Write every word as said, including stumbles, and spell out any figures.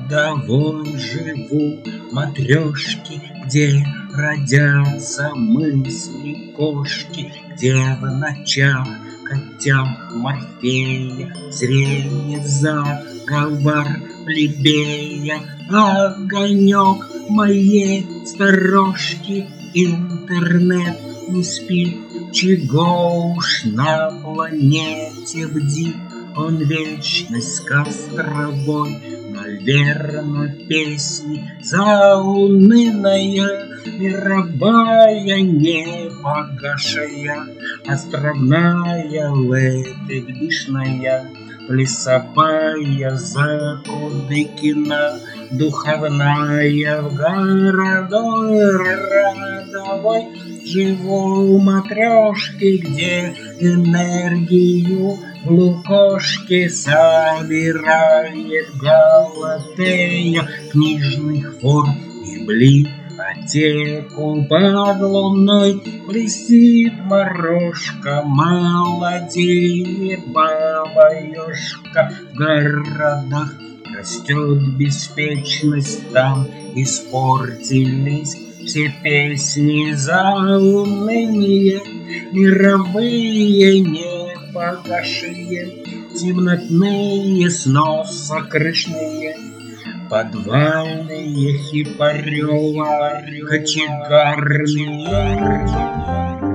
городовой живу, матрешки, где родятся мысли кошки, где в ночах котят Морфея зрение заговор плебея. Огонек моей сторожки, интернет не спит, чего уж на планете бдит. Он вечность с островой, наверно, песни заунывная, мировая, непогашая, островная, летыбишная, плясовая, закудыкина, духовная, в городой родовой живу матрешки, где энергию в лукошке собирает Галатея книжных форм и библиотеку. Под луной блестит морожка, молодеет баба-ёшка. В городах растет беспечность, там испортились все песни заунывные, мировые, непогашие, темнотные, сносокрышные, подвальные, хипарёва, кочегарные.